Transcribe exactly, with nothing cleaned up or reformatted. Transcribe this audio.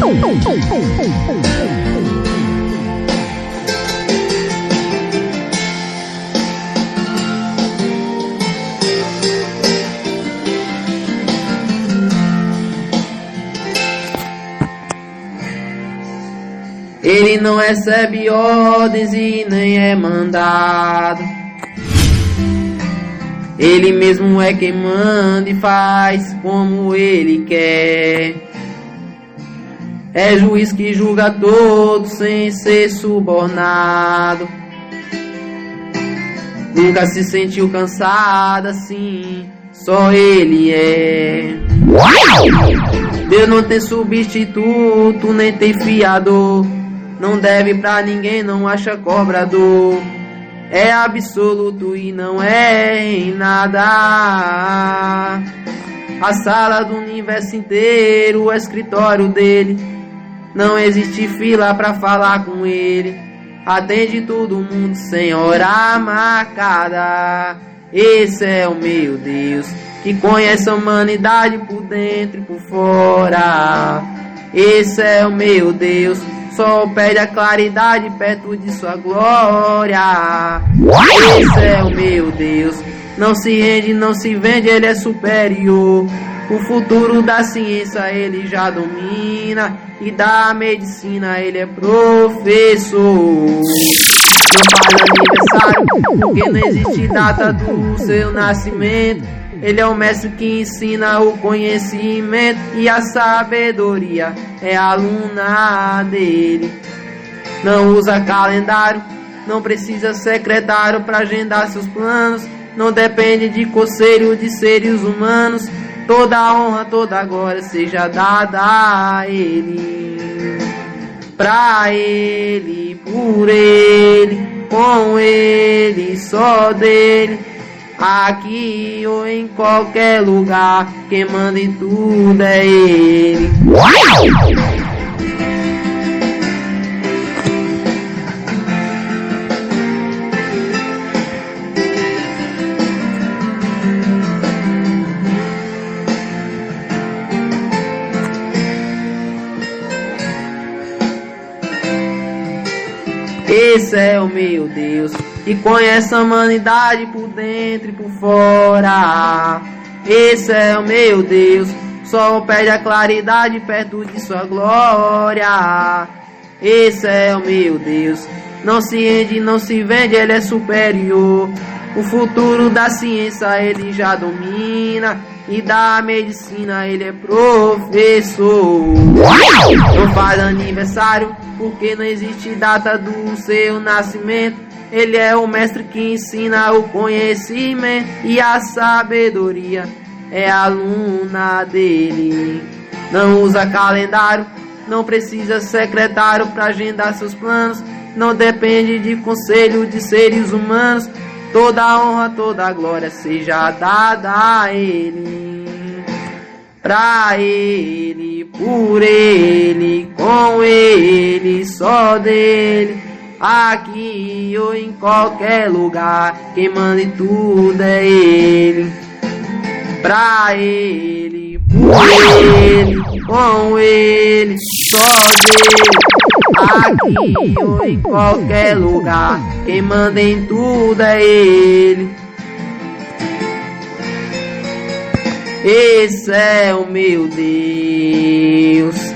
Ele não recebe ordens e nem é mandado. Ele mesmo é quem manda e faz como ele quer. É juiz que julga todos sem ser subornado. Nunca se sentiu cansado assim, só ele é. Deus não tem substituto, nem tem fiador. Não deve pra ninguém, não acha cobrador. É absoluto e não é em nada. A sala do universo inteiro, o escritório dele. Não existe fila pra falar com ele. Atende todo mundo sem hora marcada. Esse é o meu Deus, que conhece a humanidade por dentro e por fora. Esse é o meu Deus, só pede a claridade perto de sua glória. Esse é o meu Deus, não se rende, não se vende, ele é superior. O futuro da ciência ele já domina, e da medicina ele é professor. Não faz aniversário, porque não existe data do seu nascimento. Ele é o mestre que ensina o conhecimento, e a sabedoria é aluna dele. Não usa calendário, não precisa secretário para agendar seus planos. Não depende de conselho de seres humanos. Toda a honra, toda a glória seja dada a ele. Pra ele, por ele, com ele, só dele. Aqui ou em qualquer lugar, quem manda em tudo é ele. Esse é o meu Deus, que conhece a humanidade por dentro e por fora. Esse é o meu Deus, só pede a claridade perto de sua glória. Esse é o meu Deus, não se rende, não se vende, ele é superior. O futuro da ciência ele já domina, e da medicina ele é professor. Não faz aniversário, porque não existe data do seu nascimento. Ele é o mestre que ensina o conhecimento, e a sabedoria é aluna dele. Não usa calendário, não precisa secretário para agendar seus planos. Não depende de conselho de seres humanos. Toda a honra, toda a glória seja dada a ele. Pra ele, por ele, com ele, só dele. Aqui ou em qualquer lugar, quem manda em tudo é ele. Pra ele, por ele, com ele, só dele. Aqui ou em qualquer lugar, quem manda em tudo é ele. Esse é o meu Deus.